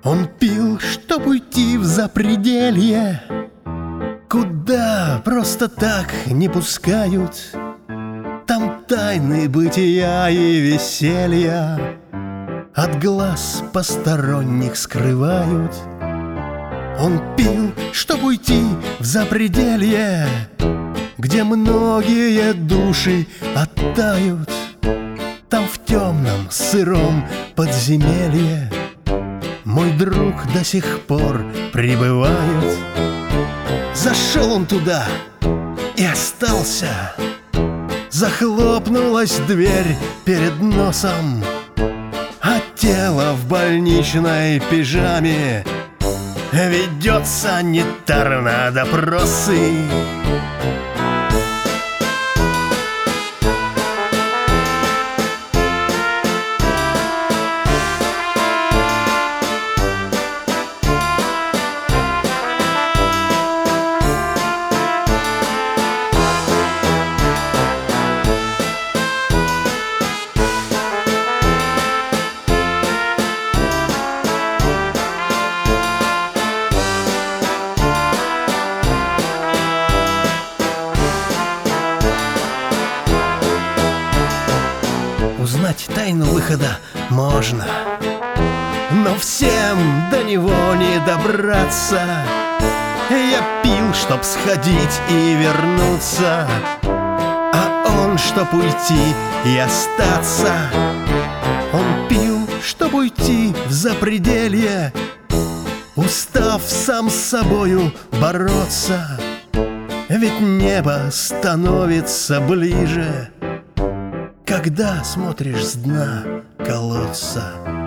Он пил, чтоб уйти в запределье, куда просто так не пускают. Там тайны бытия и веселья от глаз посторонних скрывают. Он пил, чтоб уйти в запределье, где многие души оттают. Там в темном сыром подземелье мой друг до сих пор пребывает. Зашел он туда и остался. Захлопнулась дверь перед носом, а тело в больничной пижаме ведет санитар на допросы. Узнать тайну выхода можно, но всем до него не добраться. Я пил, чтоб сходить и вернуться, а он, чтоб уйти и остаться. Он пил, чтоб уйти в запределье, устав сам с собою бороться. Ведь небо становится ближе, когда смотришь с дна колодца.